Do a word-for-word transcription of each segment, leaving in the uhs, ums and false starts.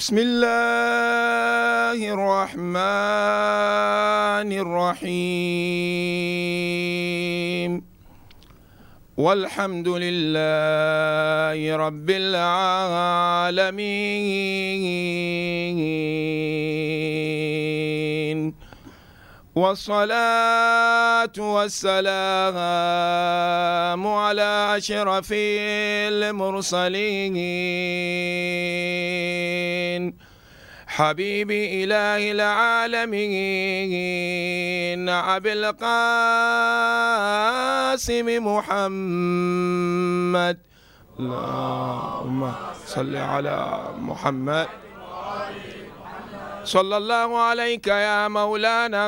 بسم الله الرحمن الرحيم والحمد لله رب العالمين والصلاة والسلام على أشرف المرسلين حبيب إله العالمين أبي القاسم محمد اللهم صل على محمد صلى الله عليك يا مولانا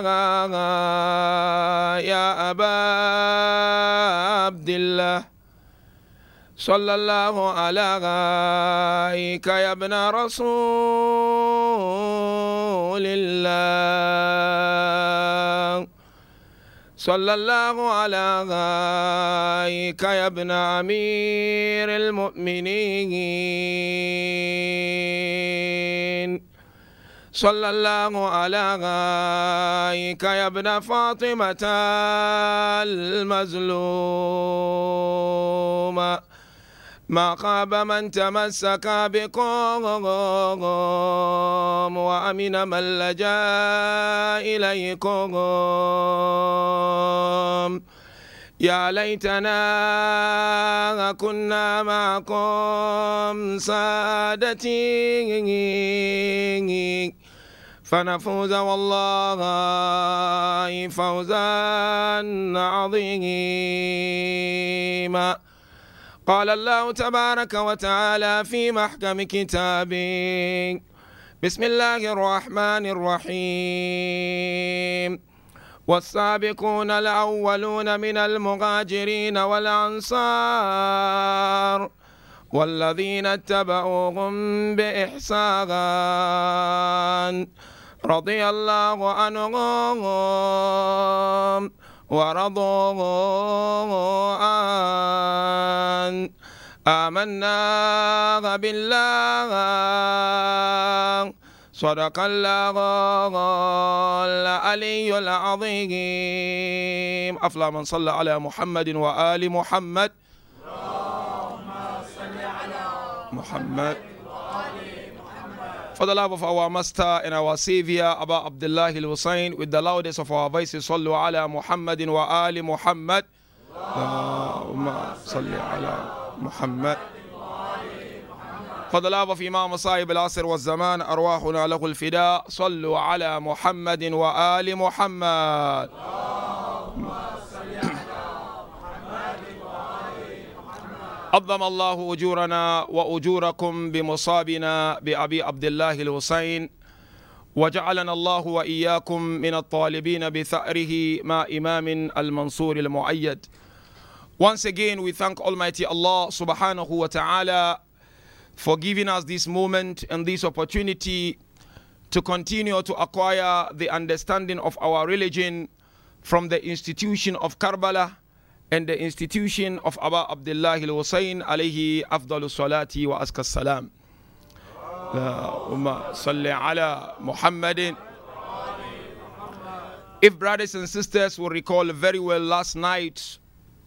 يا أبا عبد الله صلى الله عليك يا ابن رسول الله صلى الله عليك يا ابن أمير المؤمنين صلى الله عليك يا ابن فاطمة المظلومة ما خاب من تمسك بكم وأمن من لجأ إليكم يا ليتنا كنا معكم سادتي فنفوز والله فوزا عظيما. قال الله تبارك وتعالى في محكم كتابه بسم الله الرحمن الرحيم والسابقون الأولون من المهاجرين والأنصار والذين اتبعوهم بإحسان رضي الله عنهم ورضوا عنه آمنا بالله صدق الله العلي العظيم. أفلا من صلى على محمد وآل محمد Muhammad. For the love of our Master and our Savior, Abu Abdullah al-Husayn, with the loudest of our voices, Sallu ala Muhammadin wa ali Muhammad. Allahumma salli ala Muhammad. For the love of Imam Sahib al-Asr wa zaman, arwahuna lahu al-fida, Sallu ala Muhammadin wa ali Muhammad. عظم الله أجورنا وأجوركم بمصابنا بأبي عبد الله الحسين وجعلنا الله وإياكم من الطالبين بثأره مع إمام المنصور المؤيد. Once again we thank Almighty Allah subhanahu wa ta'ala for giving us this moment and this opportunity to continue to acquire the understanding of our religion from the institution of Karbala and the institution of Abu Abdullah al-Husayn alayhi afdalu salati wa aska salam. Allahumma salli ala Muhammadin. If brothers and sisters will recall very well, last night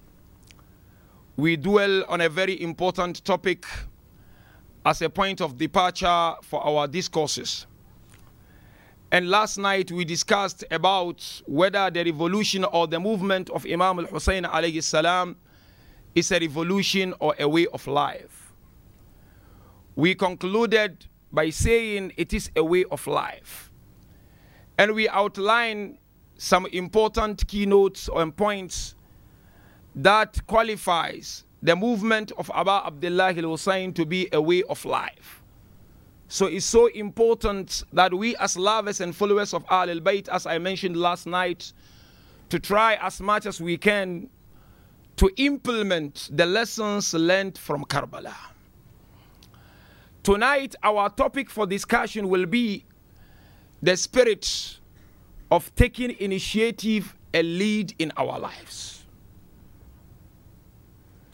we dwell on a very important topic as a point of departure for our discourses. And last night we discussed about whether the revolution or the movement of Imam al-Husayn alayhi salam is a revolution or a way of life. We concluded by saying it is a way of life. And we outlined some important keynotes and points that qualifies the movement of Abu Abdullah al-Husayn to be a way of life. So it's so important that we as lovers and followers of Ahl al-Bayt, as I mentioned last night, to try as much as we can to implement the lessons learned from Karbala. Tonight, our topic for discussion will be the spirit of taking initiative and lead in our lives.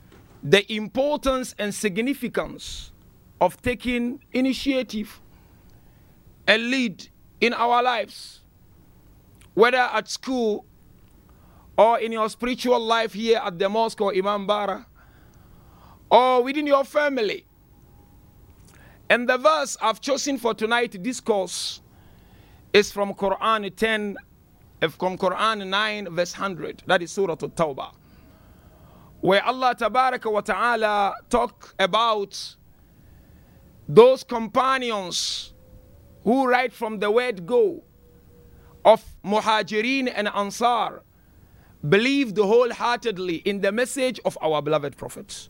The importance and significance of taking initiative a lead in our lives, whether at school or in your spiritual life here at the mosque or Imam Bara, or within your family. And the verse I've chosen for tonight's discourse is from Quran ten, from Quran nine, verse one hundred. That is Surah At-Tawbah, where Allah Tabaraka wa Ta'ala talk about those companions who, right from the word go, of Muhajirin and Ansar, believed wholeheartedly in the message of our beloved prophets.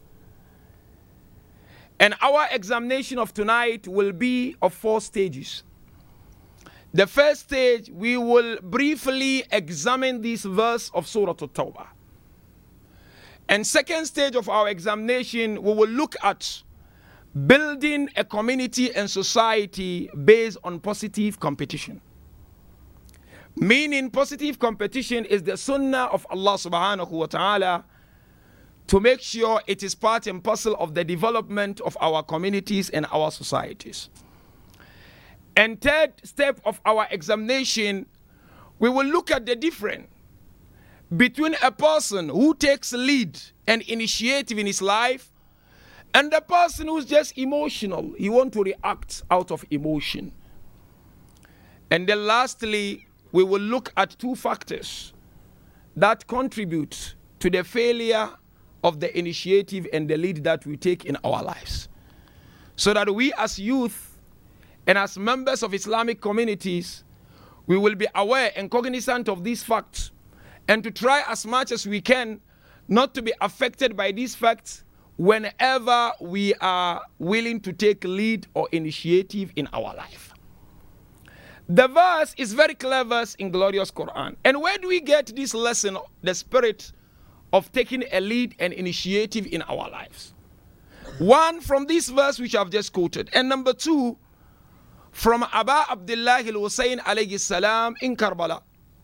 And our examination of tonight will be of four stages. The first stage, we will briefly examine this verse of Surah At-Tawbah. And second stage of our examination, we will look at building a community and society based on positive competition. Meaning positive competition is the sunnah of Allah subhanahu wa ta'ala to make sure it is part and parcel of the development of our communities and our societies. And third step of our examination, we will look at the difference between a person who takes lead and initiative in his life and the person who's just emotional. He wants to react out of emotion. And then lastly, we will look at two factors that contribute to the failure of the initiative and the lead that we take in our lives, so that we as youth and as members of Islamic communities, we will be aware and cognizant of these facts, and to try as much as we can not to be affected by these facts whenever we are willing to take lead or initiative in our life. The verse is very clever in glorious Quran. And where do we get this lesson, the spirit of taking a lead and initiative in our lives? One, from this verse which I've just quoted. And number two, from Aba Abdullah al-Husayn alayhi salam in Karbala.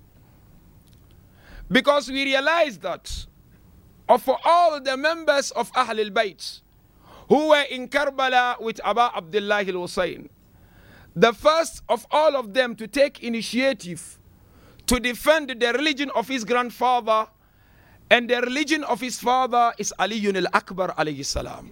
Because we realize that of all the members of Ahl al-Bayt who were in Karbala with Aba Abdullah al-Husayn, the first of all of them to take initiative to defend the religion of his grandfather and the religion of his father is Ali al-Akbar alayhi salam.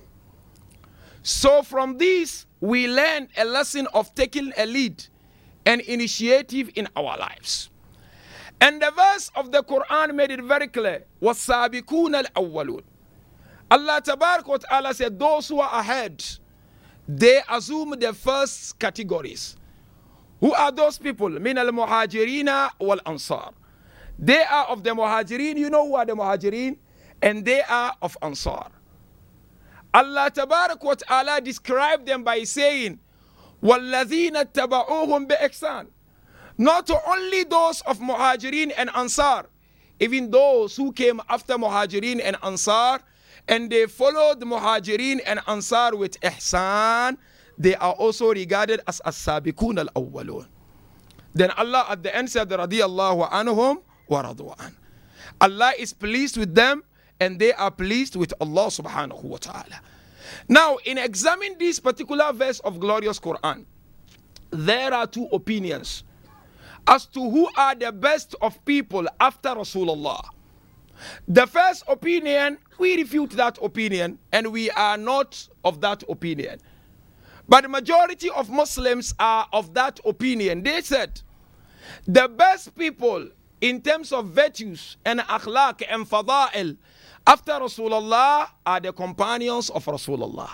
So from this, we learn a lesson of taking a lead and initiative in our lives. And the verse of the Quran made it very clear. وَالسَّابِقُونَ الْأَوَّلُونَ. Allah Tabarak wa Ta'ala said, those who are ahead, they assume the first categories. Who are those people? مِنَ الْمُحَاجِرِينَ وَالْأَنصَارِ. They are of the Muhajirin. You know who are the Muhajirin? And they are of Ansar. Allah Tabarak wa Ta'ala described them by saying, وَالَّذِينَ اتَّبَعُوهُمْ بِإِحْسَانٍ. Not only those of Muhajirin and Ansar, even those who came after Muhajirin and Ansar, and they followed Muhajirin and Ansar with ihsan, they are also regarded as as-sabiqun al-awwalun. Then Allah at the end said, radiyallahu anhum wa radu an. Allah is pleased with them and they are pleased with Allah subhanahu wa ta'ala. Now, in examining this particular verse of glorious Quran, there are two opinions as to who are the best of people after Rasulullah. The first opinion, we refute that opinion and we are not of that opinion. But the majority of Muslims are of that opinion. They said the best people in terms of virtues and akhlaq and fada'il after Rasulullah are the companions of Rasulullah.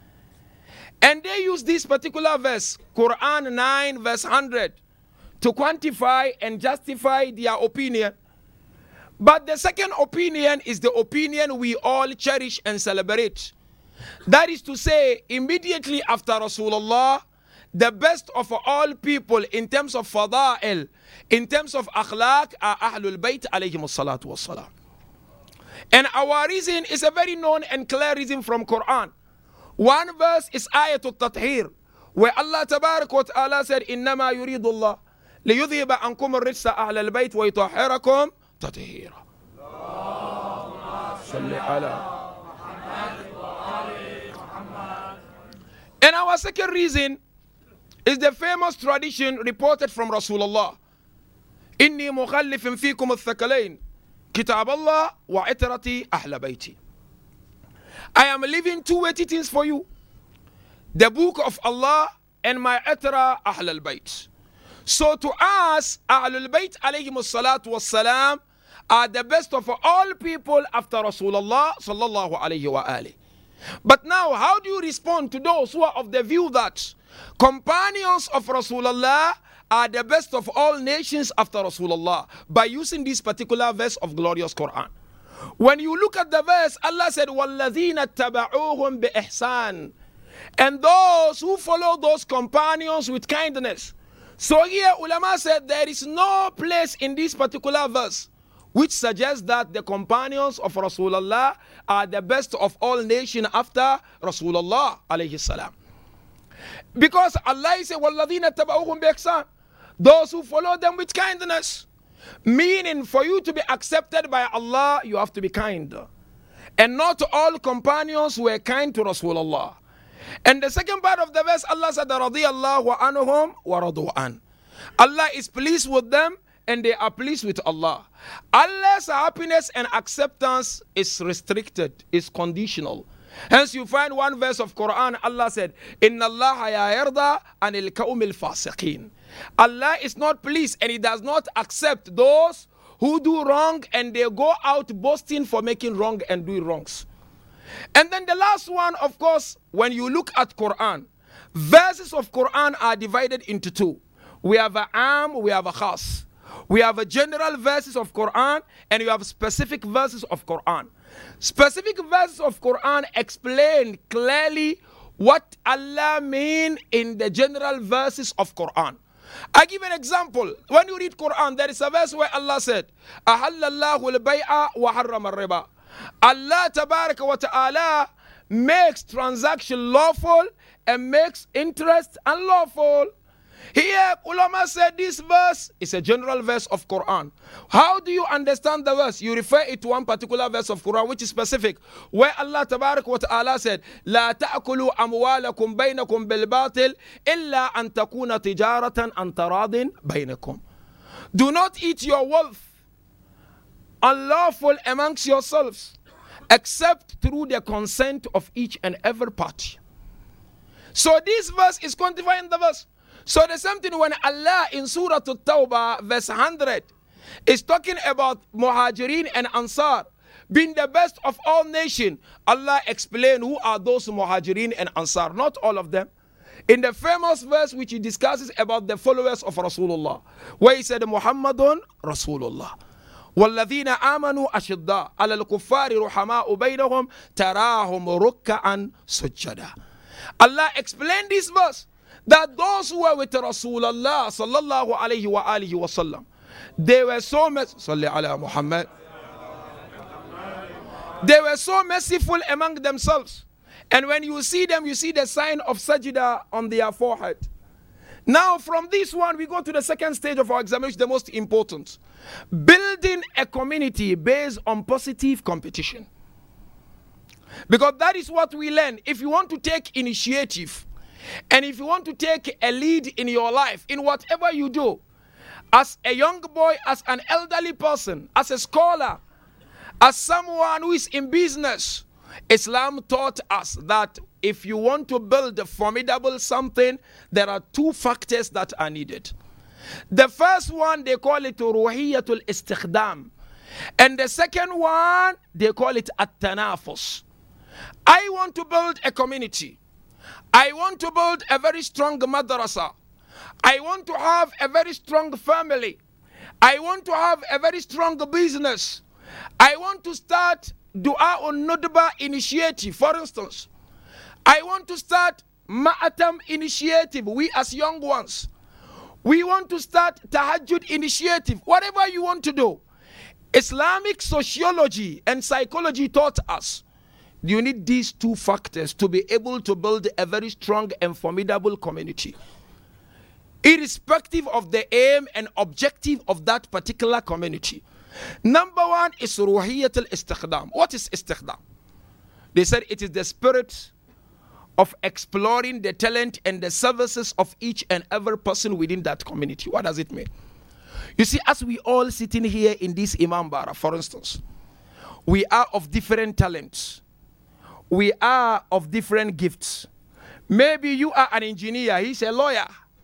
And they use this particular verse, Quran nine verse one hundred, to quantify and justify their opinion. But the second opinion is the opinion we all cherish and celebrate. That is to say, immediately after Rasulullah, the best of all people in terms of fada'il, in terms of akhlaq, are Ahlul Bayt alayhim salatu wassalam. And our reason is a very known and clear reason from Quran. One verse is Ayatul Tathir, where Allah Tabarak wa Ta'ala said, إِنَّمَا يُرِيدُ اللَّهُ لِيُذْهِبَ عَنْكُمُ الرِّجْسَ أَهْلَ الْبَيْتِ وَيُطَهِّرَكُمْ تَطْهِيرًا. And our second reason is the famous tradition reported from Rasulullah. إني مخلف فيكم الثقلين كتاب الله وعترتي أهل بيتي. I am leaving two weighty things for you, the book of Allah and my itra Ahl al-Bayt. So to us, Ahl al-Bayt alayhim salatu wassalam are the best of all people after Rasulullah sallallahu alayhi wa alihi. But now, how do you respond to those who are of the view that companions of Rasulullah are the best of all nations after Rasulullah by using this particular verse of glorious Quran? When you look at the verse, Allah said, وَالَّذِينَ اتَّبَعُوهُمْ بِإِحْسَانٍ, and those who follow those companions with kindness. So here ulama said there is no place in this particular verse which suggests that the companions of Rasulullah are the best of all nations after Rasulullah alayhi salam. Because Allah said, وَالَّذِينَ اتَّبَعُوهُمْ بِإِحْسَانٍ, those who follow them with kindness. Meaning, for you to be accepted by Allah, you have to be kind. And not all companions were kind to Rasulullah. And the second part of the verse, Allah said, رَضِيَ اللَّهُ عَنْهُمْ وَرَضُوا عَنْهُ. Allah is pleased with them and they are pleased with Allah. Allah's happiness and acceptance is restricted, is conditional. Hence you find one verse of Quran, Allah said, إِنَّ اللَّهَ يَا يَرْضَى عَنِ الْكَوْمِ الْفَاسِقِينَ. Allah is not pleased and He does not accept those who do wrong and they go out boasting for making wrong and doing wrongs. And then the last one, of course, when you look at Quran, verses of Quran are divided into two. We have a am, we have a khas. We have a general verses of Quran and you have specific verses of Quran. Specific verses of Quran explain clearly what Allah mean in the general verses of Quran. I give an example. When you read Quran, there is a verse where Allah said, أَحَلَّ اللَّهُ الْبَيْعَ وَحَرَّمَ الرِّبَى. Allah tabaraka wa ta'ala makes transaction lawful and makes interest unlawful. Here, ulama said this verse is a general verse of Quran. How do you understand the verse? You refer it to one particular verse of Quran which is specific, where Allah tabarak wa ta'ala said, لا تأكلوا أموالكم بينكم بالباطل إلا أن تكون تجارة عن تراض بينكم. Do not eat your wealth unlawful amongst yourselves except through the consent of each and every party. So this verse is quantifying the verse. So the same thing when Allah in Surah At-Tawbah verse one hundred is talking about Muhajirin and Ansar being the best of all nations. Allah explained who are those Muhajirin and Ansar, not all of them. In the famous verse which he discusses about the followers of Rasulullah, where he said, Muhammadun Rasulullah. والذين آمنوا أشداء على الكفار رحماء بينهم تراهم ركعا سجدا. Allah explained this verse that those who were with Rasulullah sallallahu alayhi wa alihi wa sallam, they were so salli ala Muhammad. They were so merciful among themselves. And when you see them, you see the sign of sajda on their forehead. Now from this one, we go to the second stage of our examination, the most important. Building a community based on positive competition. Because that is what we learn. If you want to take initiative, and if you want to take a lead in your life, in whatever you do, as a young boy, as an elderly person, as a scholar, as someone who is in business, Islam taught us that if you want to build a formidable something, there are two factors that are needed. The first one, they call it ruhiyatul istikhdam. And the second one, they call it at-tanafus. I want to build a community. I want to build a very strong madrasa. I want to have a very strong family. I want to have a very strong business. I want to start Dua on Nudba initiative, for instance. I want to start Ma'atam initiative, we as young ones. We want to start Tahajjud initiative, whatever you want to do. Islamic sociology and psychology taught us you need these two factors to be able to build a very strong and formidable community, irrespective of the aim and objective of that particular community. Number one is ruhiyat al-istikhdam. What is istikhdam? They said it is the spirit of exploring the talent and the services of each and every person within that community. What does it mean? You see, as we all sitting here in this Imam Bara, for instance, we are of different talents. We are of different gifts. Maybe you are an engineer, he's a lawyer.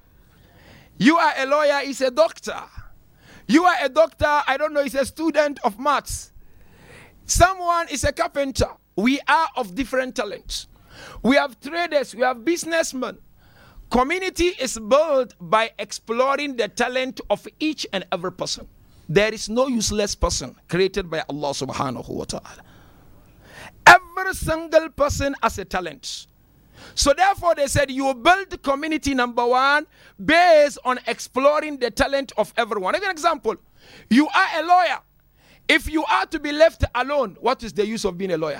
You are a lawyer, he's a doctor. You are a doctor, I don't know, he's a student of maths. Someone is a carpenter. We are of different talents. We have traders, we have businessmen. Community is built by exploring the talent of each and every person. There is no useless person created by Allah subhanahu wa ta'ala. Every single person has a talent. So therefore they said you build the community, number one, based on exploring the talent of everyone. An example, you are a lawyer. If you are to be left alone, what is the use of being a lawyer?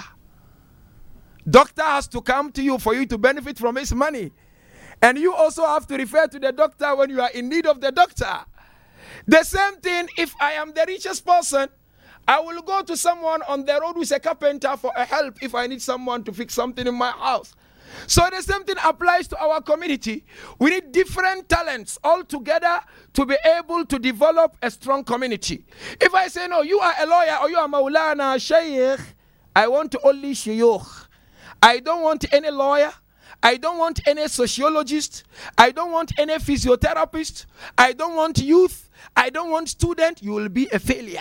Doctor has to come to you for you to benefit from his money. And you also have to refer to the doctor when you are in need of the doctor. The same thing, if I am the richest person, I will go to someone on the road who is a carpenter for a help if I need someone to fix something in my house. So the same thing applies to our community. We need different talents all together to be able to develop a strong community. If I say, no, you are a lawyer or you are Maulana, Shaykh, I want only Shuyukh. I don't want any lawyer. I don't want any sociologist. I don't want any physiotherapist. I don't want youth. I don't want student. You will be a failure.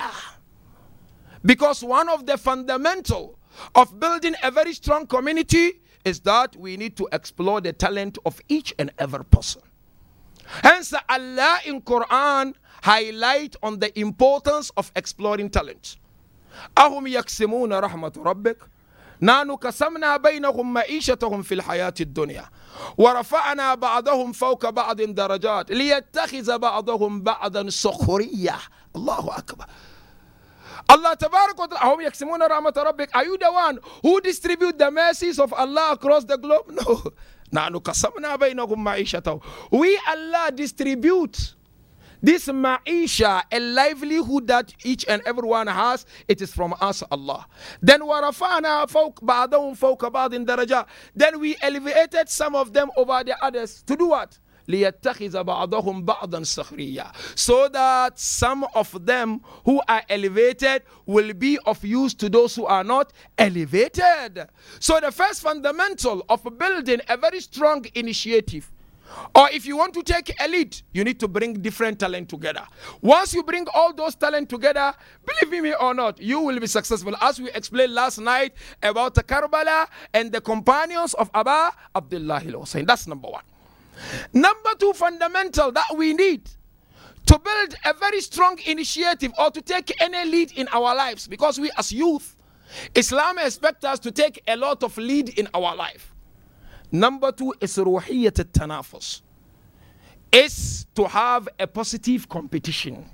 Because one of the fundamental of building a very strong community is that we need to explore the talent of each and every person. Hence, Allah in Quran highlight on the importance of exploring talent. أهم يقسمون رحمة ربك نحن قسمنا بينهم معيشتهم في الحياة الدنيا ورفعنا بعضهم فوق بعض درجات ليتخذ بعضهم بعضا سخرية. الله أكبر. Allah tabarak wa ta'ala, أهم يقسمون رحمة ربك. Are you the one who distribute the mercies of Allah across the globe? No. نحن قسمنا بينهم معيشتهم. We, Allah, distribute this ma'isha, a livelihood that each and everyone has. It is from us, Allah. Then وَرَفَعْنَا فَوْقَ بَعْضَهُمْ فَوْقَ بَعْضٍ دَرَجَةٍ. Then we elevated some of them over the others. To do what? لِيَتَّخِذَ بَعْضَهُمْ بَعْضًا سَخْرِيًّا. So that some of them who are elevated will be of use to those who are not elevated. So the first fundamental of building a very strong initiative, or if you want to take a lead, you need to bring different talent together. Once you bring all those talent together, believe me or not, you will be successful. As we explained last night about the Karbala and the companions of Aba Abdullah al-Hussein. That's number one. Number two fundamental that we need to build a very strong initiative or to take any lead in our lives, because we as youth, Islam expects us to take a lot of lead in our life. Number two is ruhiyyat al-tanafus, is to have a positive competition.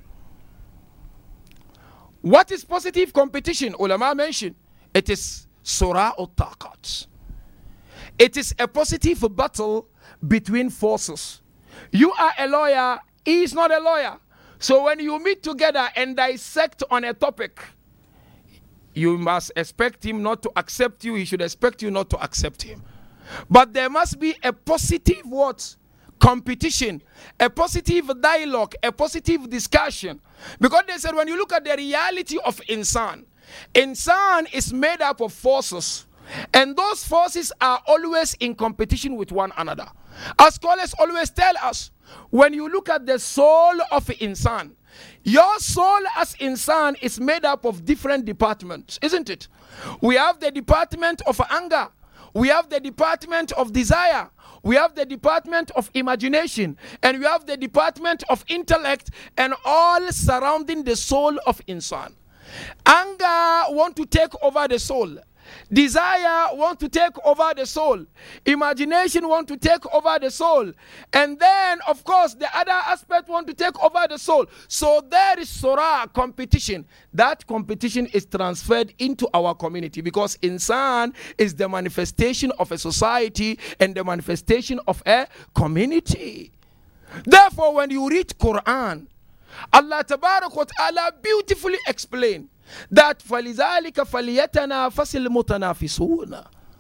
What is positive competition? Ulama mentioned it is surah al-taqat. It is a positive battle between forces. You are a lawyer, he is not a lawyer. So when you meet together and dissect on a topic, you must expect him not to accept you, he should expect you not to accept him. But there must be a positive what? Competition, a positive dialogue, a positive discussion. Because they said when you look at the reality of insan, insan is made up of forces. And those forces are always in competition with one another. As scholars always tell us, when you look at the soul of insan, your soul as insan is made up of different departments, isn't it? We have the department of anger. We have the department of desire. We have the department of imagination. And we have the department of intellect, and all surrounding the soul of insan. Anger want to take over the soul. Desire want to take over the soul. Imagination want to take over the soul. And then, of course, the other aspect want to take over the soul. So there is surah, competition. That competition is transferred into our community, because insan is the manifestation of a society and the manifestation of a community. Therefore, when you read Quran, Allah Tabarak wa Ta'ala beautifully explained that فَلِذَلِكَ فَلْيَتَنَافَسِ الْمُتَنَافِسُونَ.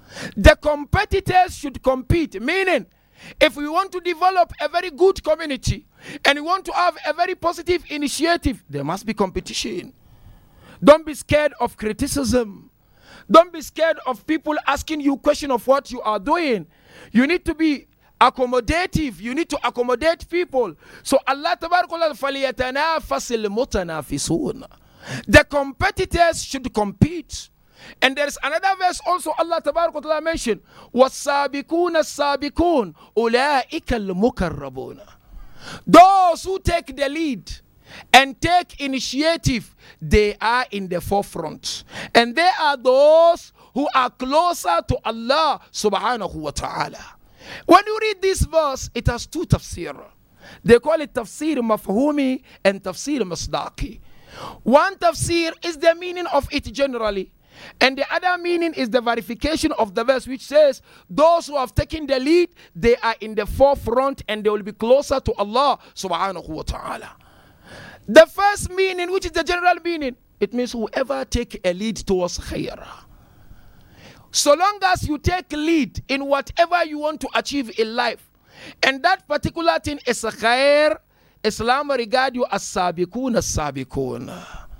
The competitors should compete, meaning if we want to develop a very good community and we want to have a very positive initiative, there must be competition. Don't be scared of criticism. Don't be scared of people asking you question of what you are doing. You need to be accommodative. You need to accommodate people. So Allah Tabarakullah فَلْيَتَنَافَسِ الْمُتَنَافِسُونَ. The competitors should compete. And there is another verse also Allah Tabarakullah mentioned, وَالسَّابِقُونَ السَّابِقُونَ أُولَٰئِكَ الْمُقَرَّبُونَ. Those who take the lead and take initiative, they are in the forefront. And they are those who are closer to Allah subhanahu wa ta'ala. When you read this verse, it has two tafsir. They call it tafsir mafhumi and tafsir masdaqi. One tafsir is the meaning of it generally, and the other meaning is the verification of the verse, which says those who have taken the lead, they are in the forefront and they will be closer to Allah subhanahu wa ta'ala. The first meaning, which is the general meaning, it means whoever take a lead towards khair. So long as you take lead in whatever you want to achieve in life, and that particular thing is a khair, Islam regard you as sabiqun as sabiqun.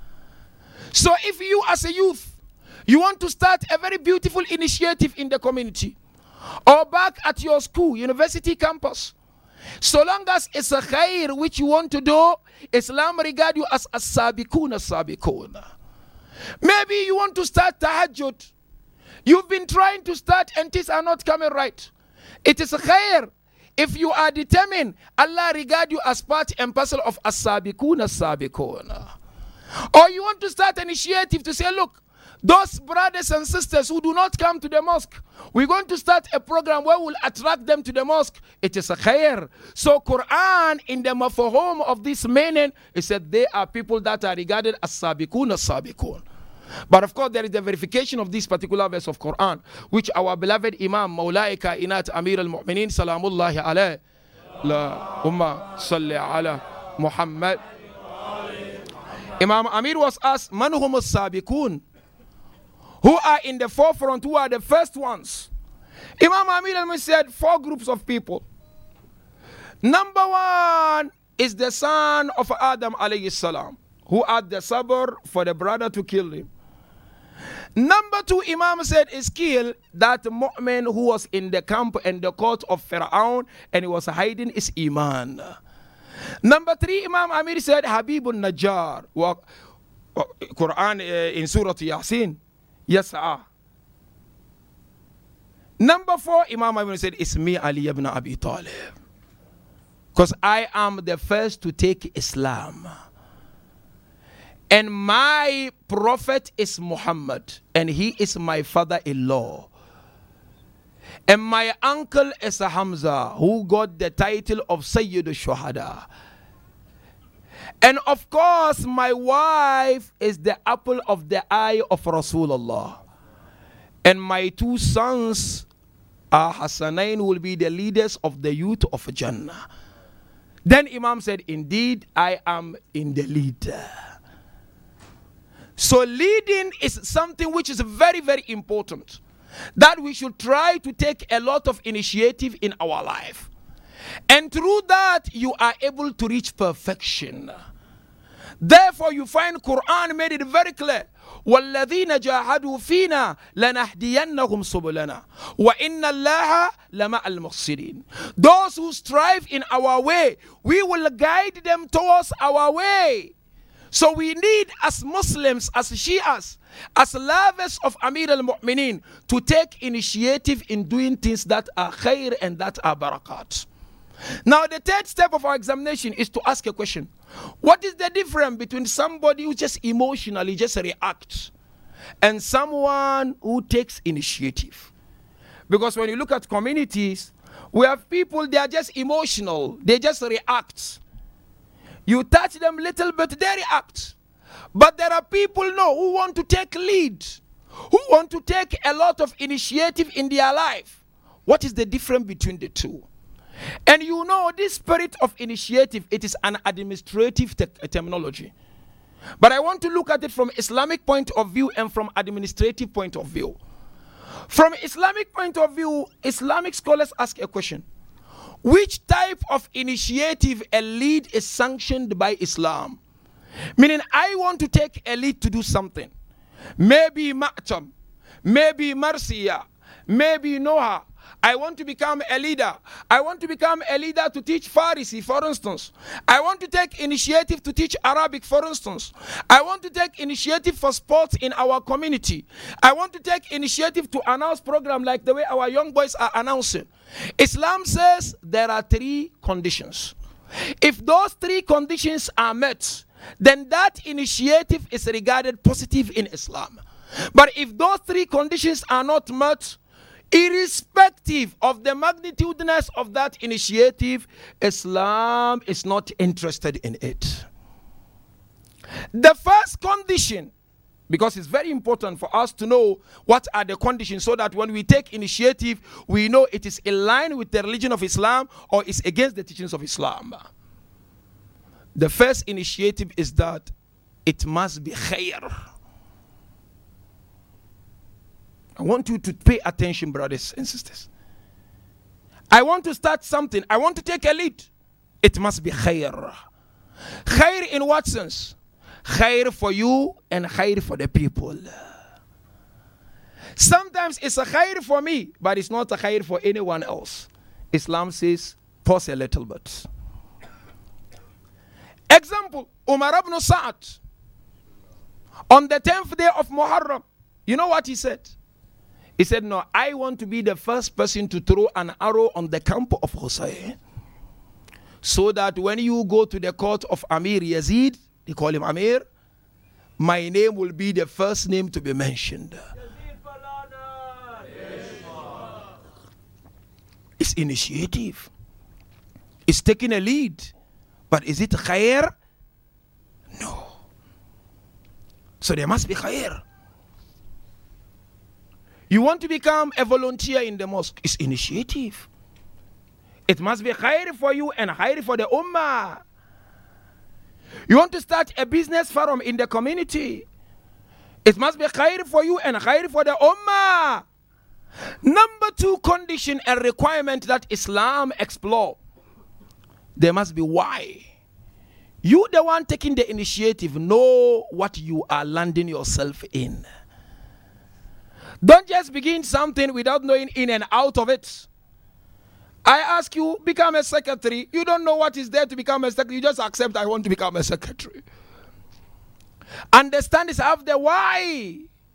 So if you as a youth, you want to start a very beautiful initiative in the community, or back at your school, university campus, so long as it's a khair which you want to do, Islam regard you as as-sabiqun as-sabiqun. Maybe you want to start tahajjud. You've been trying to start and things are not coming right. It is a khair. If you are determined, Allah regard you as part and parcel of as-sabiqun as-sabiqun. Or you want to start an initiative to say, look, those brothers and sisters who do not come to the mosque, we're going to start a program where we'll attract them to the mosque. It is a khair. So Quran, in the mafahum of this meaning, it said they are people that are regarded as sabiqun as sabiqun. But of course, there is the verification of this particular verse of Quran, which our beloved Imam Mawlai Kainat Amir al-Mu'minin Salamullahi alayhi la umma salli ala Muhammad. Imam Amir was asked, Man hum as-sabiqun? Who are in the forefront, who are the first ones? Imam Amir al-Mu'minin said four groups of people. Number one is the son of Adam alayhi salam, who had the sabr for the brother to kill him. Number two, Imam said, is kill that mu'min who was in the camp and the court of Pharaoh and he was hiding his iman. Number three, Imam Amir said, Habibun Najjar. Quran uh, in Surah Yasin. Yes, ah. Number four, Imam Amir said, it's me, Ali ibn Abi Talib. Because I am the first to take Islam. And my prophet is Muhammad, and he is my father-in-law. And my uncle is Hamza, who got the title of Sayyid al-Shuhada. And of course, my wife is the apple of the eye of Rasulullah. And my two sons, are Hassanain, will be the leaders of the youth of Jannah. Then Imam said, indeed, I am in the lead. So leading is something which is very, very important. That we should try to take a lot of initiative in our life. And through that, you are able to reach perfection. Therefore, you find Quran made it very clear. وَالَّذِينَ جَاهَدُوا فِينَا لَنَهْدِيَنَّهُمْ سُبُلَنَا وَإِنَّ اللَّهَ لَمَعَ الْمُحْسِنِينَ. Those who strive in our way, we will guide them towards our way. So we need, as Muslims, as Shias, as lovers of Amir al-Mu'minin, to take initiative in doing things that are khair and that are barakat. Now the third step of our examination is to ask a question. What is the difference between somebody who just emotionally just reacts and someone who takes initiative? Because when you look at communities, we have people, they are just emotional, they just react. You touch them a little bit, they react. But there are people no, who want to take lead, who want to take a lot of initiative in their life. What is the difference between the two? And you know, this spirit of initiative, it is an administrative te terminology. But I want to look at it from Islamic point of view and from administrative point of view. From Islamic point of view, Islamic scholars ask a question. Which type of initiative a lead is sanctioned by Islam? Meaning, I want to take a lead to do something. Maybe Ma'tam, maybe Marsiya, maybe Noha. I want to become a leader. I want to become a leader to teach Farisi, for instance. I want to take initiative to teach Arabic, for instance. I want to take initiative for sports in our community. I want to take initiative to announce program like the way our young boys are announcing. Islam says there are three conditions. If those three conditions are met, then that initiative is regarded positive in Islam. But if those three conditions are not met, irrespective of the magnitudeness of that initiative, Islam is not interested in it. The first condition, because it's very important for us to know what are the conditions so that when we take initiative, we know it is in line with the religion of Islam or is against the teachings of Islam. The first initiative is that it must be khair. I want you to pay attention, brothers and sisters. I want to start something. I want to take a lead. It must be khair. Khair in what sense? Khair for you and khair for the people. Sometimes it's a khair for me, but it's not a khair for anyone else. Islam says, pause a little bit. Example, Umar ibn Sa'ad. On the tenth day of Muharram, you know what he said? He said, no, I want to be the first person to throw an arrow on the camp of Hussein. So that when you go to the court of Amir Yazid, they call him Amir, my name will be the first name to be mentioned. It's initiative. It's taking a lead. But is it khair? No. So there must be khair. You want to become a volunteer in the mosque? It's initiative. It must be khair for you and khair for the ummah. You want to start a business forum in the community? It must be khair for you and khair for the ummah. Number two condition and requirement that Islam explore. There must be why. You, the one taking the initiative, know what you are landing yourself in. Don't just begin something without knowing in and out of it. I ask you, become a secretary. You don't know what is there to become a secretary. You just accept, I want to become a secretary. Understand this, have the why.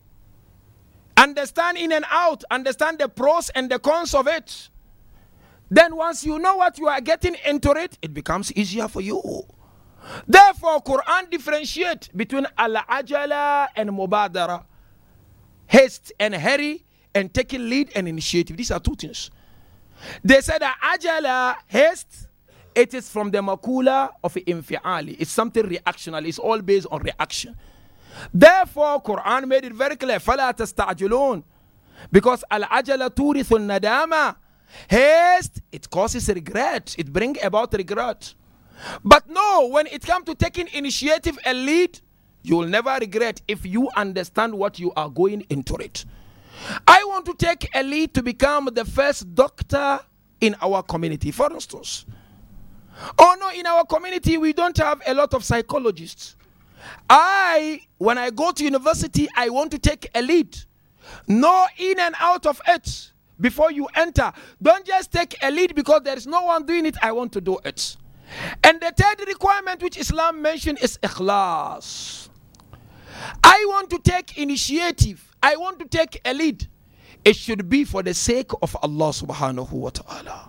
Understand in and out. Understand the pros and the cons of it. Then once you know what you are getting into it, it becomes easier for you. Therefore, Quran differentiates between al-ajala and mubadara. Haste and hurry and taking lead and initiative. These are two things. They said that ajala, haste, it is from the makula of infiali. It's something reactional. It's all based on reaction. Therefore, Quran made it very clear. فَلَا تَسْتَعْجِلُونَ. Because al-ajala turithu nadama. Haste, it causes regret. It brings about regret. But no, when it comes to taking initiative and lead, you will never regret if you understand what you are going into it. I want to take a lead to become the first doctor in our community, for instance. Oh no, in our community, we don't have a lot of psychologists. I, when I go to university, I want to take a lead. Know in and out of it before you enter. Don't just take a lead because there is no one doing it. I want to do it. And the third requirement which Islam mentioned is ikhlas. I want to take initiative. I want to take a lead. It should be for the sake of Allah subhanahu wa ta'ala.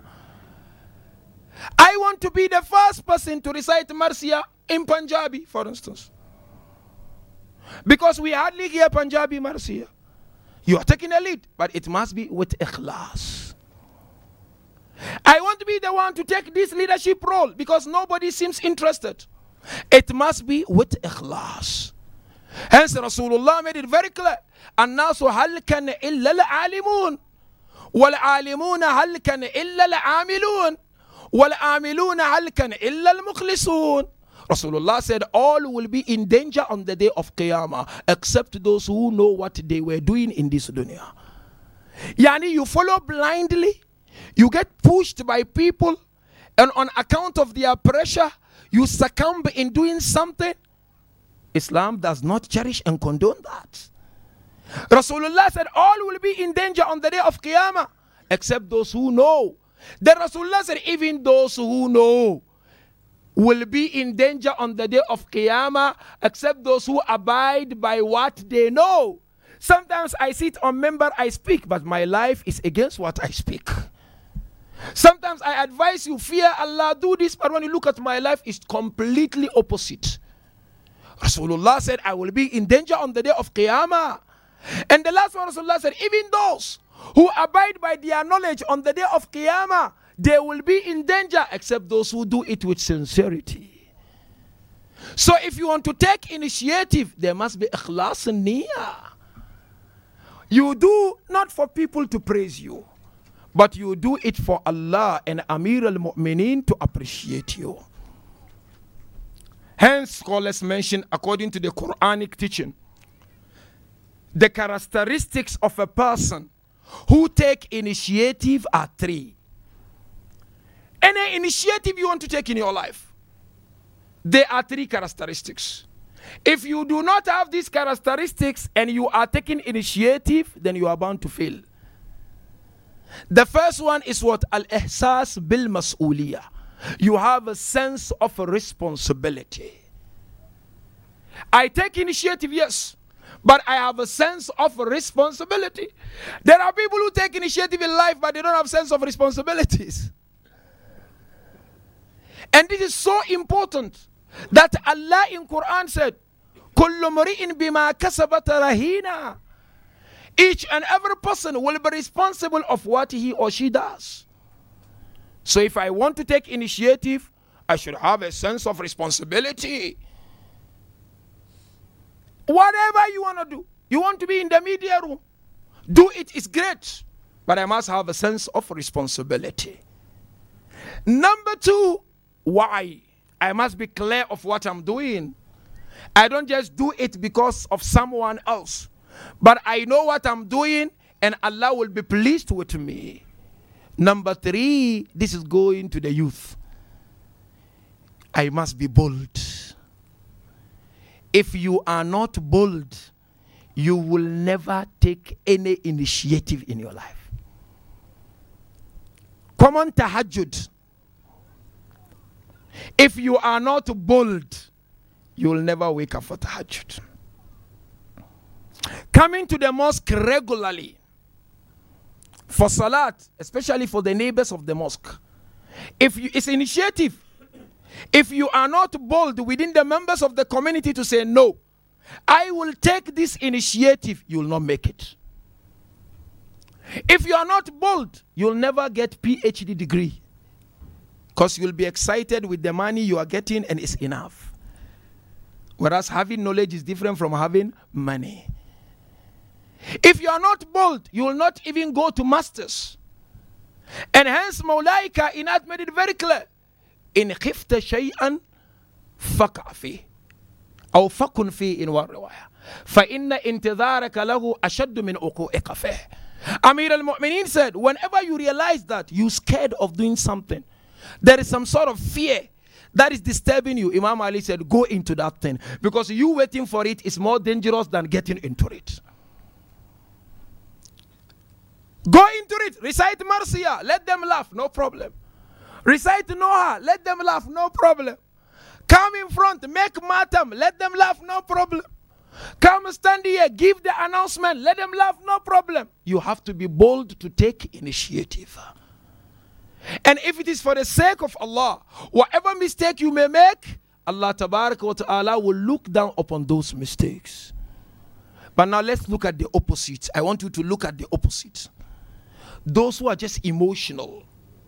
I want to be the first person to recite Marsiya in Punjabi, for instance. Because we hardly hear Punjabi Marsiya. You are taking a lead, but it must be with ikhlas. I want to be the one to take this leadership role because nobody seems interested. It must be with ikhlas. Hence Rasulullah made it very clear. الناس هل كان إلا العالمون والعالمون هل كان إلا العاملون والعاملون هل كان إلا المخلصون. Rasulullah said all will be in danger on the day of Qiyamah except those who know what they were doing in this dunya. Yani you follow blindly, you get pushed by people, and on account of their pressure, you succumb in doing something. Islam does not cherish and condone that. Rasulullah said all will be in danger on the day of Qiyamah except those who know. Then Rasulullah said even those who know will be in danger on the day of Qiyamah except those who abide by what they know. Sometimes I sit on member, I speak, but my life is against what I speak. Sometimes I advise you, fear Allah, do this, but when you look at my life, it's completely opposite. Rasulullah said, I will be in danger on the day of Qiyamah. And the last one, Rasulullah said, even those who abide by their knowledge on the day of Qiyamah, they will be in danger except those who do it with sincerity. So if you want to take initiative, there must be ikhlas and niyyah. You do not for people to praise you, but you do it for Allah and Amir al-Mu'mineen to appreciate you. Hence, scholars mention, according to the Quranic teaching, the characteristics of a person who take initiative are three. Any initiative you want to take in your life, there are three characteristics. If you do not have these characteristics and you are taking initiative, then you are bound to fail. The first one is what? Al-ihsas bil-mas'uliyah. You have a sense of responsibility. I take initiative, yes, but I have a sense of responsibility. There are people who take initiative in life, but they don't have a sense of responsibilities. And this is so important that Allah in Quran said, كُلُّ مْرِئٍ بِمَا كَسَبَتْ رَهِينًا. Each and every person will be responsible of what he or she does. So if I want to take initiative, I should have a sense of responsibility. Whatever you want to do, you want to be in the media room, do it, it's great. But I must have a sense of responsibility. Number two, why? I must be clear of what I'm doing. I don't just do it because of someone else, but I know what I'm doing and Allah will be pleased with me. Number three, this is going to the youth. I must be bold. If you are not bold, you will never take any initiative in your life. Come on, tahajjud. If you are not bold, you will never wake up for tahajjud. Coming to the mosque regularly for salat, especially for the neighbors of the mosque. If you, it's initiative. If you are not bold within the members of the community to say, no, I will take this initiative, you will not make it. If you are not bold, you'll never get P H D degree. Because you'll be excited with the money you are getting and it's enough. Whereas having knowledge is different from having money. If you are not bold, you will not even go to masters. And hence Mawlaika Inat made it very clear. In khifta shay'an faq'a fi aw faqun fi in wa riwaya fa inna intidharaka lahu ashaddu min uqu'ika fi. Amir al-Mu'mineen said, whenever you realize that you're scared of doing something, there is some sort of fear that is disturbing you, Imam Ali said, go into that thing, because you waiting for it is more dangerous than getting into it. Go into it. Recite Marsiya, let them laugh, no problem. Recite Noha, let them laugh, no problem. Come in front, make matam, let them laugh, no problem. Come stand here, give the announcement, let them laugh, no problem. You have to be bold to take initiative. And if it is for the sake of Allah, whatever mistake you may make, Allah Tabarak wa Ta'ala will look down upon those mistakes. But now let's look at the opposite. I want you to look at the opposite. Those who are just emotional.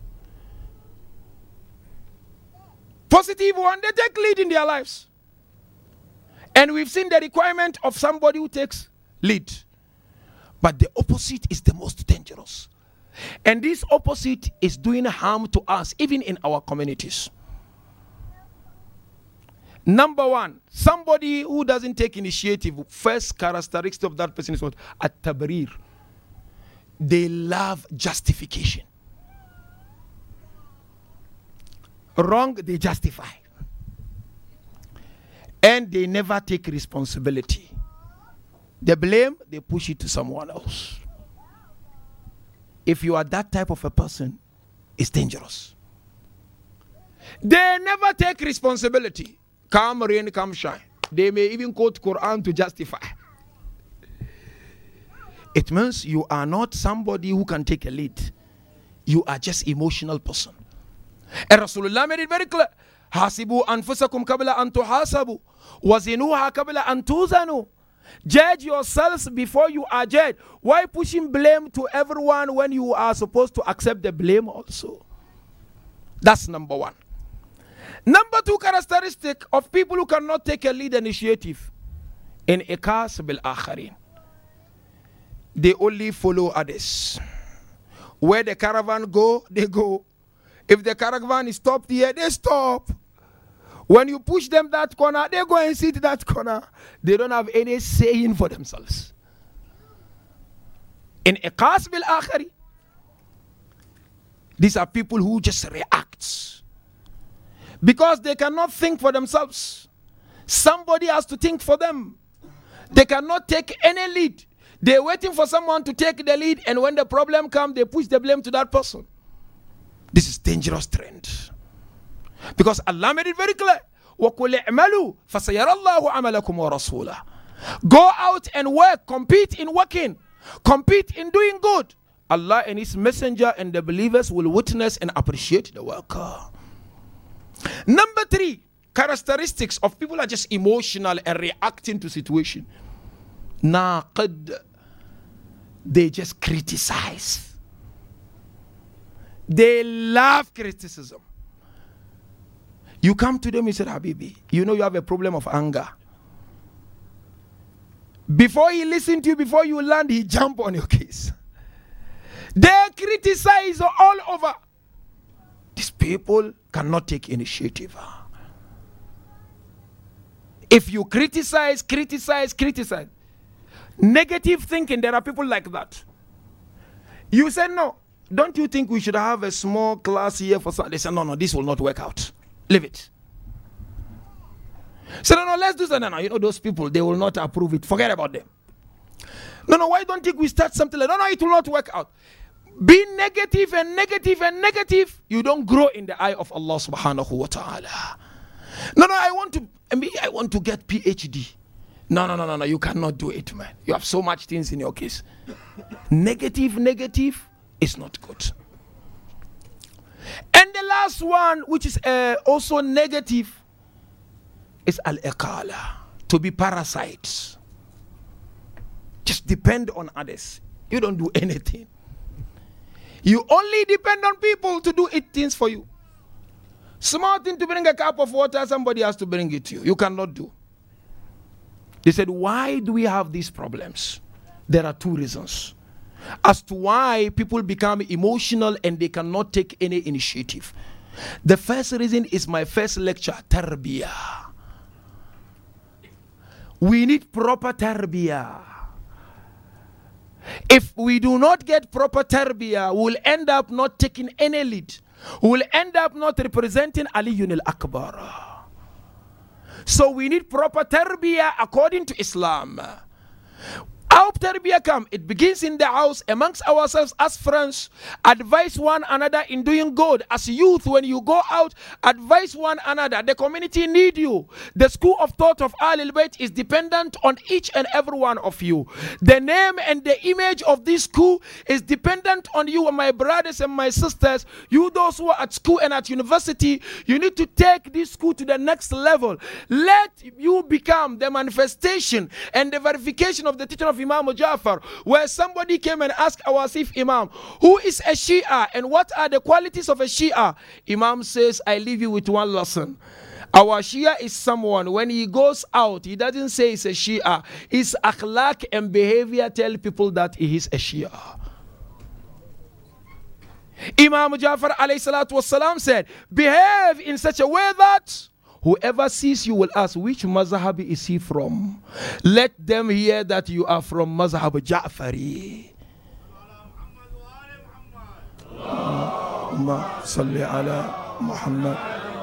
Positive one, they take lead in their lives. And we've seen the requirement of somebody who takes lead. But the opposite is the most dangerous. And this opposite is doing harm to us, even in our communities. Number one, somebody who doesn't take initiative, first characteristic of that person is what? At-tabrir. they love justification. Wrong, they justify. And they never take responsibility. The blame, they push it to someone else. If you are that type of a person, it's dangerous. They never take responsibility. Come rain, come shine. They may even quote Quran to justify. It means you are not somebody who can take a lead. You are just emotional person. And Rasulullah made it very clear. Hasibu anfusakum qabla an tuhasabu wazinuha qabla an tuzanu. Judge yourselves before you are judged. Why pushing blame to everyone when you are supposed to accept the blame also? That's number one. Number two characteristic of people who cannot take a lead initiative in ikas bil akharin. They only follow others. Where the caravan go, they go. If the caravan is stopped here, they stop. When you push them that corner, they go and sit that corner. They don't have any saying for themselves. In iqas bil akhari, these are people who just react. Because they cannot think for themselves. Somebody has to think for them. They cannot take any lead. They're waiting for someone to take the lead, and when the problem comes, they push the blame to that person. This is dangerous trend. Because Allah made it very clear. وَقُلْ اعْمَلُوا فَسَيَرَ اللَّهُ عَمَلَكُمْ وَرَسُولَهُ. Go out and work, compete in working, compete in doing good. Allah and His Messenger and the believers will witness and appreciate the work. Number three, characteristics of people are just emotional and reacting to situation. Naqid. They just criticize. They love criticism. You come to them and say, Habibi, you know you have a problem of anger. Before he listens to you, before you land, he jump on your case. They criticize all over. These people cannot take initiative. If you criticize, criticize, criticize. Negative thinking, there are people like that. You say, no, don't you think we should have a small class here for some? They say, no, no, this will not work out. Leave it. So, no, no, let's do something. No, no, you know, those people, they will not approve it. Forget about them. No, no, why don't you think we start something like that? No, no, it will not work out. Be negative and negative and negative. You don't grow in the eye of Allah subhanahu wa ta'ala. No, no, I want to, I want to get P H D. No, no, no, no, no, you cannot do it, man. You have so much things in your case. Negative, negative is not good. And the last one, which is uh, also negative, is al-iqala, to be parasites. Just depend on others. You don't do anything. You only depend on people to do it things for you. Small thing to bring a cup of water, somebody has to bring it to you. You cannot do. They said, why do we have these problems? There are two reasons as to why people become emotional and they cannot take any initiative. The first reason is my first lecture, tarbiyah. We need proper tarbiyah. If we do not get proper tarbiyah, we'll end up not taking any lead. We'll end up not representing Aliyun al-Akbar. So we need proper tarbiyah according to Islam. How tarbiyah come? It begins in the house, amongst ourselves as friends. Advise one another in doing good. As youth, when you go out, advise one another. The community need you. The school of thought of Ahlul Bayt is dependent on each and every one of you. The name and the image of this school is dependent on you, my brothers and my sisters. You those who are at school and at university, you need to take this school to the next level. Let you become the manifestation and the verification of the teaching of Imam Ja'far, where somebody came and asked our Sif Imam, who is a Shia and what are the qualities of a Shia? Imam says, I leave you with one lesson. Our Shia is someone, when he goes out, he doesn't say he's a Shia. His akhlaq and behavior tell people that he is a Shia. Imam Ja'far alayhi salatu wasalam said, behave in such a way that whoever sees you will ask, which mazhab is he from? Let them hear that you are from mazhab Ja'fari. Allahumma salli ala Muhammad.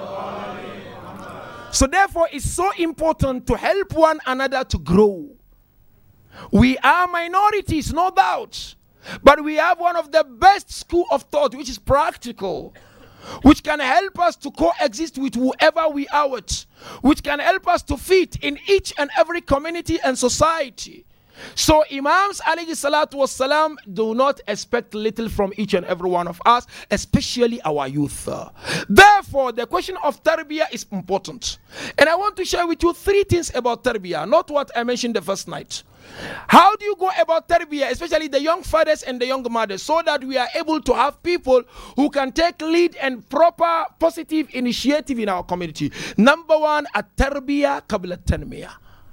So therefore, it's so important to help one another to grow. We are minorities, no doubt. But we have one of the best school of thought, which is practical, which can help us to coexist with whoever we are with, which can help us to fit in each and every community and society. So Imams alayhi salatu wassalam do not expect little from each and every one of us, especially our youth. Therefore, the question of tarbiyah is important. And I want to share with you three things about tarbiyah, not what I mentioned the first night. How do you go about tarbiyah, especially the young fathers and the young mothers, so that we are able to have people who can take lead and proper positive initiative in our community? Number one, at tarbiyah qabla tanmiyah.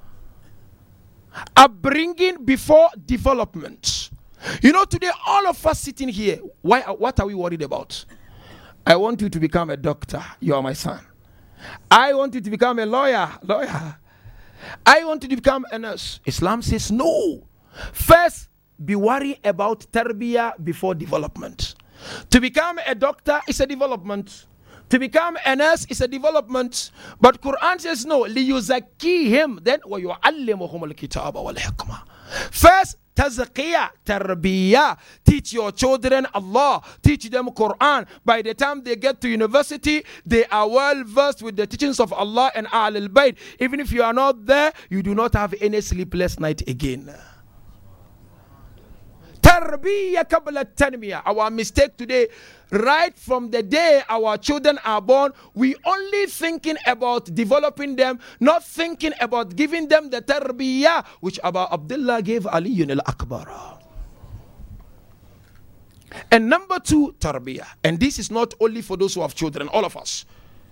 Upbringing before development. You know, today all of us sitting here, why? What are we worried about? I want you to become a doctor. You are my son. I want you to become a lawyer. Lawyer. I want you to become a nurse. Islam says no. First, be worried about tarbiyah before development. To become a doctor is a development. To become a nurse is a development. But Quran says no. لِيُزَكِّيهِمْ Then وَيُعَلِّمُهُمُ الْكِتَابَ وَالْحِكْمَةِ. First, tazqiyah, tarbiyah. Teach your children Allah. Teach them Quran. By the time they get to university, they are well versed with the teachings of Allah and Ahl al-Bayt. Even if you are not there, you do not have any sleepless night again. Tarbiyah qabla tanmiyah. Our mistake today, right from the day our children are born, we only thinking about developing them, not thinking about giving them the tarbiyah which Abu Abdullah gave Ali al-Akbar. And number two, tarbiyah. And this is not only for those who have children, all of us.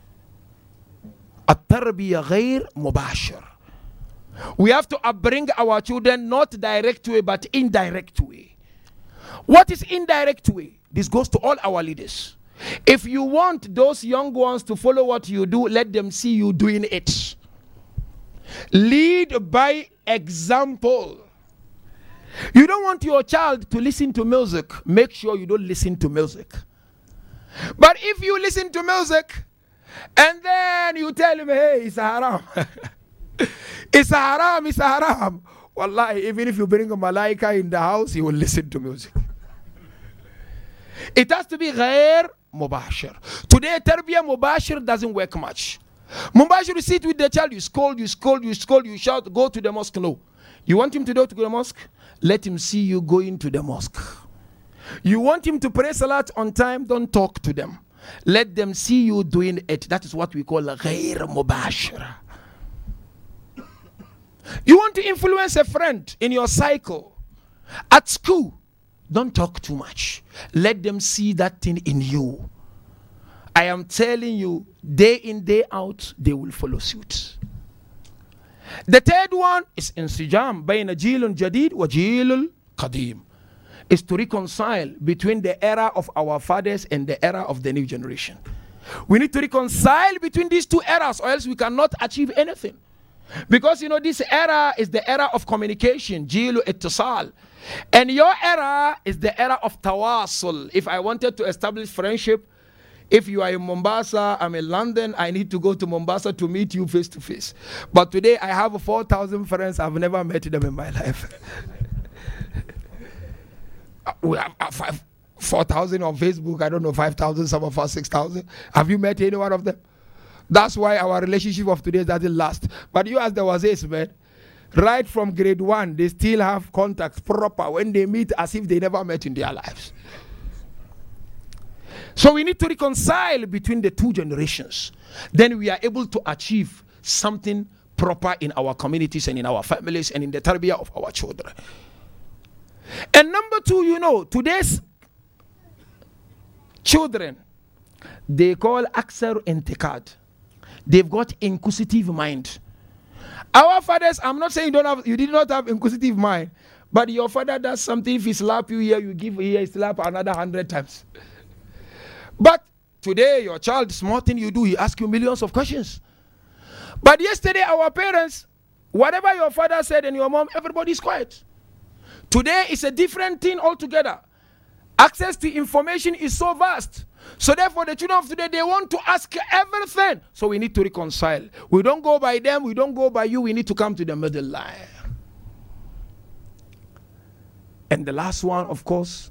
At-tarbiyah ghayr mubashir. We have to upbring our children not direct way but indirect way. What is indirect way? This goes to all our leaders. If you want those young ones to follow what you do, let them see you doing it. Lead by example. You don't want your child to listen to music. Make sure you don't listen to music. But if you listen to music and then you tell him, hey, it's a haram. It's a haram, it's a haram. Wallahi, even if you bring a malaika in the house, he will listen to music. It has to be ghair mubashir. Today, tarbiyah mubashir doesn't work much. Mubashir, you sit with the child, you scold, you scold, you scold, you shout, go to the mosque. No. You want him to go to the mosque? Let him see you going to the mosque. You want him to pray salat on time? Don't talk to them. Let them see you doing it. That is what we call ghair mubashir. You want to influence a friend in your cycle at school? Don't talk too much. Let them see that thing in you. I am telling you, day in, day out, they will follow suit. The third one is insijam bayna jilun jadid wa jilul qadim. Is to reconcile between the era of our fathers and the era of the new generation. We need to reconcile between these two eras, or else we cannot achieve anything. Because you know, this era is the era of communication, jilu ittisal. And your era is the era of tawasul. If I wanted to establish friendship, if you are in Mombasa, I'm in London, I need to go to Mombasa to meet you face to face. But today I have four thousand friends, I've never met them in my life. We have five, four thousand on Facebook, I don't know, five thousand, some of us six thousand. Have you met any one of them? That's why our relationship of today doesn't last. But you as the wazis, man, right from grade one, they still have contacts proper when they meet as if they never met in their lives. So we need to reconcile between the two generations. Then we are able to achieve something proper in our communities and in our families and in the tarbiyah of our children. And number two, you know, today's children, they call aksar intikad. They've got inquisitive mind. Our fathers, I'm not saying you don't have, you did not have inquisitive mind, but your father does something, if he slap you here, you give here, he slap another hundred times. But today, your child, small thing you do, he asks you millions of questions. But yesterday, our parents, whatever your father said and your mom, everybody's quiet. Today is a different thing altogether. Access to information is so vast. So therefore, the children of today, they want to ask everything. So we need to reconcile. We don't go by them. We don't go by you. We need to come to the middle line. And the last one, of course,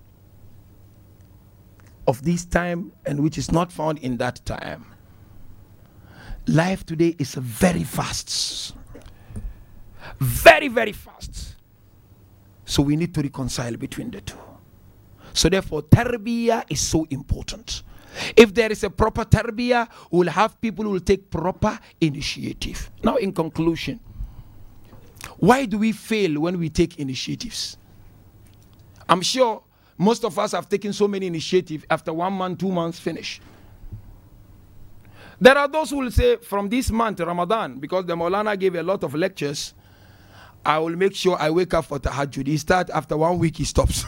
of this time, and which is not found in that time. Life today is very fast. Very, very fast. So we need to reconcile between the two. So therefore, tarbiyah is so important. If there is a proper tarbiyah, we'll have people who will take proper initiative. Now, in conclusion, why do we fail when we take initiatives? I'm sure most of us have taken so many initiatives after one month, two months, finish. There are those who will say, from this month, Ramadan, because the Maulana gave a lot of lectures, I will make sure I wake up for tahajjud. He starts after one week, he stops.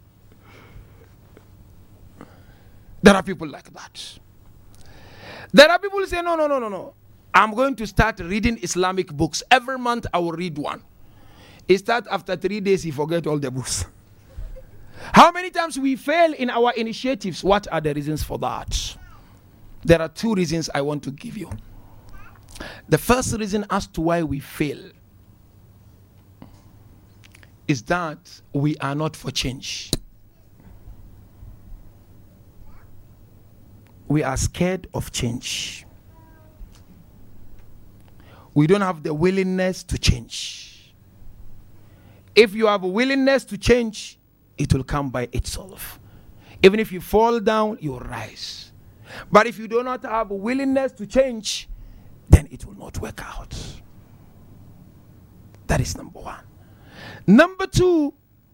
There are people like that. There are people who say, no, no, no, no, no. I'm going to start reading Islamic books. Every month I will read one. He starts after three days, he forgets all the books. How many times we fail in our initiatives? What are the reasons for that? There are two reasons I want to give you. The first reason as to why we fail is that we are not for change. We are scared of change. We don't have the willingness to change. If you have a willingness to change, it will come by itself. Even if you fall down, you will rise. But if you do not have a willingness to change, then it will not work out. That is number one. Number two,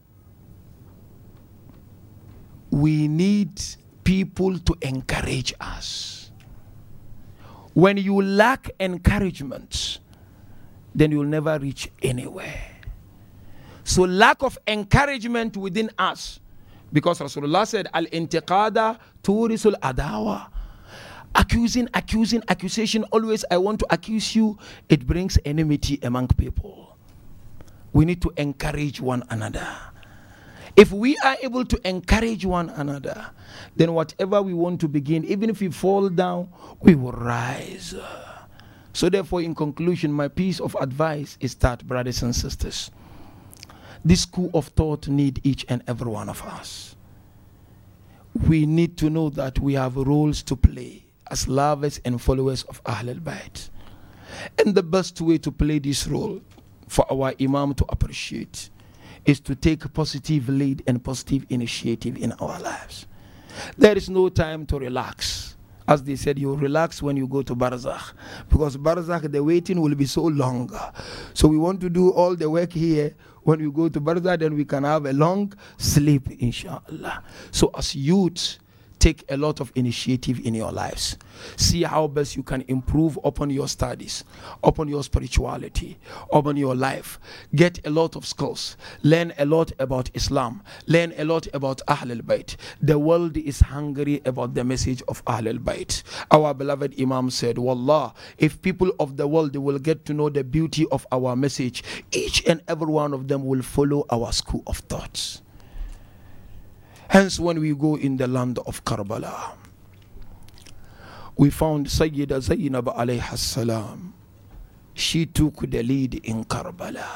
we need people to encourage us. When you lack encouragement, then you'll never reach anywhere. So lack of encouragement within us, because Rasulullah said, Al-intiqada turisul adawa. Accusing, accusing, accusation, always I want to accuse you, it brings enmity among people. We need to encourage one another. If we are able to encourage one another, then whatever we want to begin, even if we fall down, we will rise. So therefore, in conclusion, my piece of advice is that, brothers and sisters, this school of thought need each and every one of us. We need to know that we have roles to play as lovers and followers of Ahlul Bayt. And the best way to play this role for our Imam to appreciate is to take a positive lead and positive initiative in our lives. There is no time to relax. As they said, you relax when you go to Barzakh, because Barzakh, the waiting will be so long. So we want to do all the work here. When we go to Barzakh, then we can have a long sleep, inshallah. So as youth, take a lot of initiative in your lives. See how best you can improve upon your studies, upon your spirituality, upon your life. Get a lot of skills. Learn a lot about Islam. Learn a lot about Ahlul Bayt. The world is hungry about the message of Ahlul Bayt. Our beloved Imam said, Wallah, if people of the world will get to know the beauty of our message, each and every one of them will follow our school of thoughts. Hence, when we go in the land of Karbala, we found Sayyida Zainab alayha salam. She took the lead in Karbala.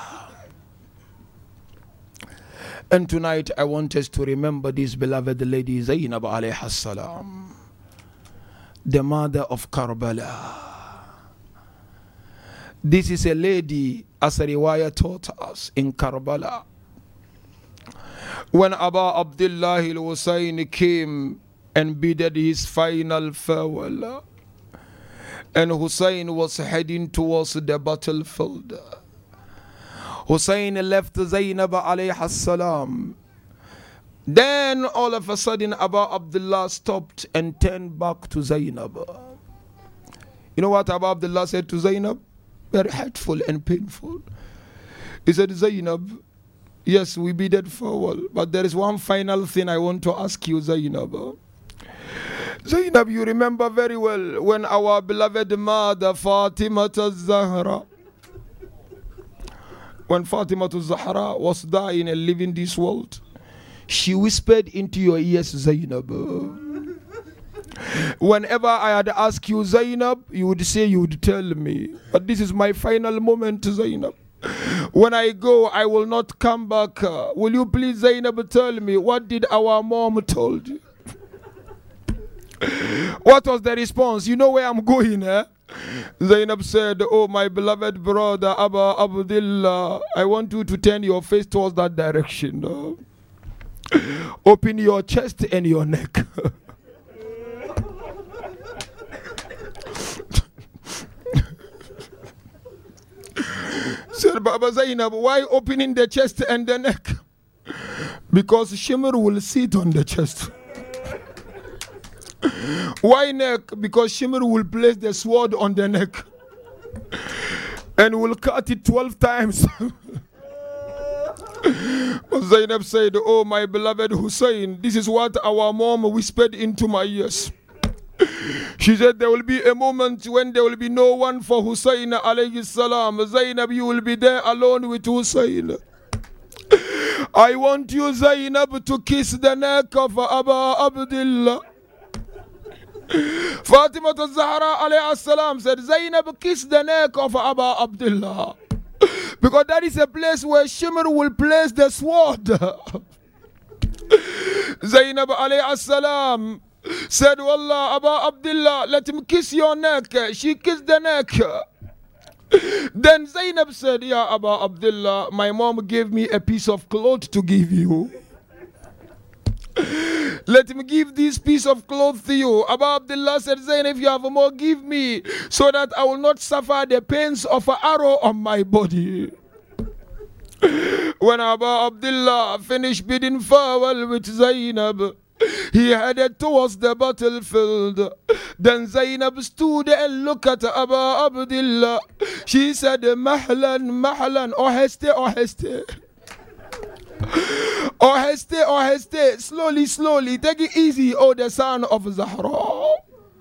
And tonight I want us to remember this beloved lady Zainab alayha salam, the mother of Karbala. This is a lady, as a riwayah taught us, in Karbala. When Abu Abdullah al-Husayn came and bidded his final farewell, and Hussein was heading towards the battlefield, Hussein left Zainab alayha salam. Then all of a sudden Abu Abdullah stopped and turned back to Zainab. You know what Abu Abdullah said to Zainab? Very hurtful and painful. He said, Zainab, yes, we bidded farewell, but there is one final thing I want to ask you, Zainab. Zainab, you remember very well when our beloved mother Fatima al-Zahra, when Fatima al-Zahra was dying and leaving this world, she whispered into your ears, Zainab, Whenever I had asked you, Zainab, you would say you would tell me. But this is my final moment, Zainab. When I go, I will not come back. Uh, will you please, Zainab, tell me, what did our mom told you? What was the response? You know where I'm going, eh? Zainab said, oh, my beloved brother, Aba Abdullah, I want you to turn your face towards that direction. Uh, open your chest and your neck. Said Baba Zainab, why opening the chest and the neck? Because Shimr will sit on the chest. Why neck? Because Shimr will place the sword on the neck and will cut it twelve times. Zainab said, oh, my beloved Hussein, this is what our mom whispered into my ears. She said there will be a moment when there will be no one for Hussein alayhi salam. Zainab, you will be there alone with Hussein. I want you, Zainab, to kiss the neck of Aba Abdullah. Fatima al-Zahra alayhi salam said, Zainab, kiss the neck of Aba Abdullah. Because that is a place where Shimr will place the sword. Zainab alayhi salam said, Wallah, Aba Abdullah, let him kiss your neck. She kissed the neck. Then Zainab said, Ya Aba Abdullah, my mom gave me a piece of cloth to give you. Let him give this piece of cloth to you. Aba Abdullah said, Zainab, if you have more, give me, so that I will not suffer the pains of an arrow on my body. When Aba Abdullah finished bidding farewell with Zainab, he headed towards the battlefield. Then Zainab stood and looked at Aba Abdullah. She said, Mahlan, Mahlan, oheste, oheste. Oheste, oheste, slowly, slowly, take it easy, oh the son of Zahra.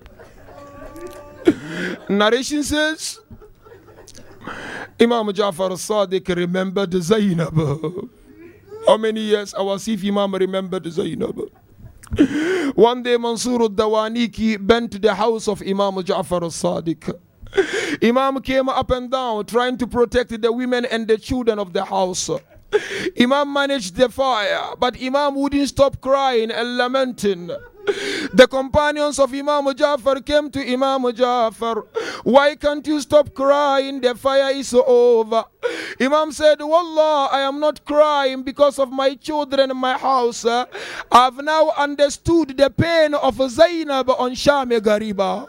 Narration says, Imam Ja'far al-Sadiq remembered Zainab. How many years our Sif Imam remembered Zainab? One day Mansur al-Dawaniki went to the house of Imam Ja'far al-Sadiq. Imam came up and down trying to protect the women and the children of the house. Imam managed the fire, but Imam wouldn't stop crying and lamenting. The companions of Imam Ja'far came to Imam Ja'far. Why can't you stop crying? The fire is over. Imam said, Wallah, I am not crying because of my children and my house. I've now understood the pain of Zainab on Sham Gariba.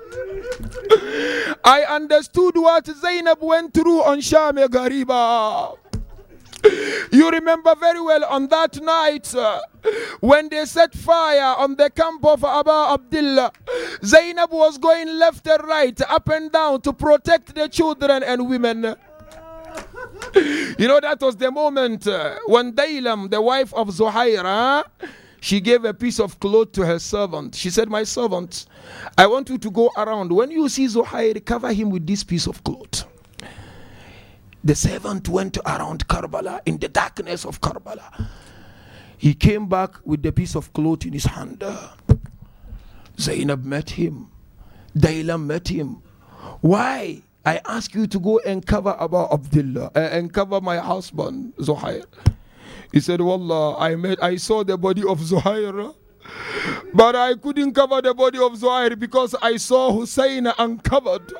I understood what Zainab went through on Sham Gariba. You remember very well on that night uh, when they set fire on the camp of Aba Abdullah. Zainab was going left and right, up and down to protect the children and women. You know, that was the moment uh, when Daylam, the wife of Zuhair, she gave a piece of cloth to her servant. She said, my servant, I want you to go around. When you see Zuhair, cover him with this piece of cloth. The servant went around Karbala in the darkness of Karbala. He came back with the piece of cloth in his hand. Zainab met him. Daylam met him. Why? I ask you to go and cover Aba Abdullah uh, and cover my husband, Zuhair. He said, Wallah, I met, I saw the body of Zuhair, but I couldn't cover the body of Zuhair because I saw Hussein uncovered.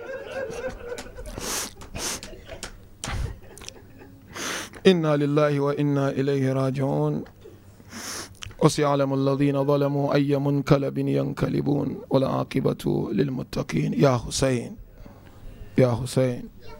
Inna lillahi wa inna ilayhi raji'un. وسيعلم الذين ظلموا أي منقلب ينقلبون والعاقبة للمتقين. يا حسين يا حسين